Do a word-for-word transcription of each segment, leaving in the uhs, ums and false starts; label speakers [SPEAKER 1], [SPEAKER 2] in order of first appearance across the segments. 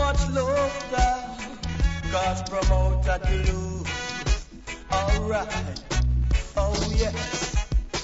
[SPEAKER 1] much laughter, cause promoter to lose. Alright, oh yes.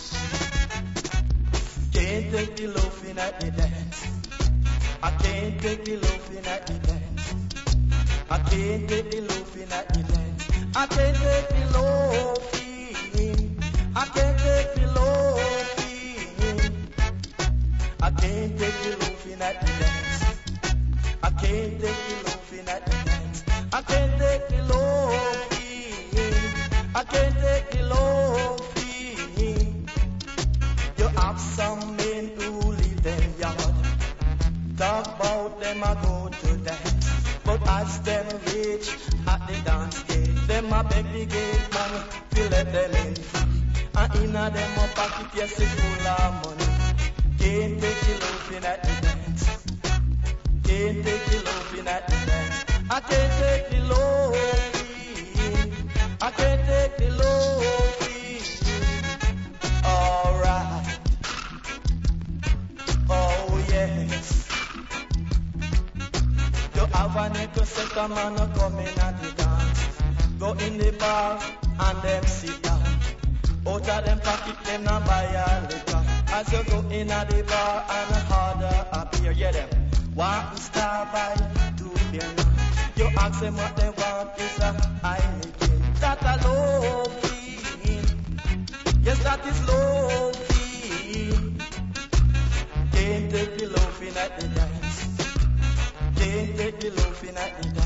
[SPEAKER 1] Can't take the loafing at the dance. I can't take the loafing at the dance. I can't take the loafing at the dance. I can't take the loafing. I can't take the loafing. I can't take the loafing at the dance. I can't take the loafing at the dance. I can't take the loafing. I can't take the loafing. You have some men who live them yard. Talk about them I go to dance. But as them reach at the dance gate, them a beg the gate man to let them in free. And inna them a pocket yes it's full of money. Can't take the loafing at the dance. Can't take the loafing at the dance. I can't take the loafing. I can't take the loafing. Alright. Oh yes. You have a nickel set a man a come in at the dance. Go in the bar and them sit down. Out of them pocket them not buy a liquor. As you go in at the bar and order a beer, yeah them. One star by two beer now. You ask them what they want is a Heineken. That a loafing. Yes, that is loafing. Can't take the loafing at the dance. Can't take the loafing at the dance.